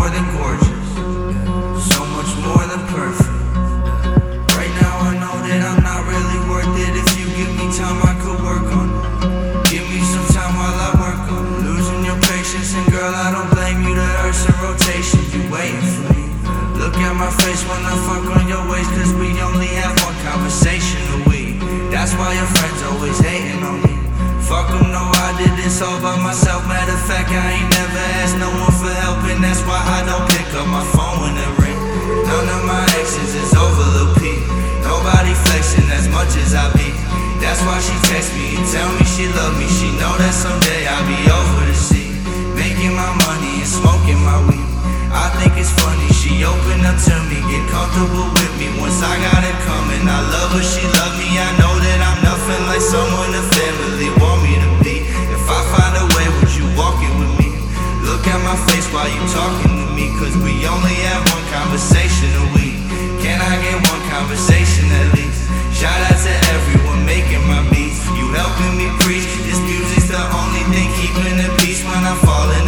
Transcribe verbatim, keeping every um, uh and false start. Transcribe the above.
more than gorgeous, so much more than perfect. Right now I know that I'm not really worth it. If you give me time I could work on it. Give me some time while I work on it. Losing your patience, and girl I don't blame you. The earth's in rotation, you waiting for me. Look at my face when I fuck on your waist, cause we only have one conversation a week. That's why your friends always hating on me. Fuck them, no, I did this all by myself. Matter of fact, I ain't never asked no one for help, and that's why I don't pick up my phone when it ring. None of my exes is over Lil P. Nobody flexing as much as I be. That's why she text me and tell me she love me. She know that someday I'll be over the sea, making my money and smoking my weed. I think it's funny, she opened up to me, get comfortable with me once I got it coming. I love her, she love me, I know that I'm nothing like someone the family want me to be. If I find a way, would you walk it with me? Look at my face while you talking to me, cause we only have one conversation a week. Can I get one conversation at least? Shout out to everyone making my beats. You helping me preach, this music's the only thing keeping the peace when I'm falling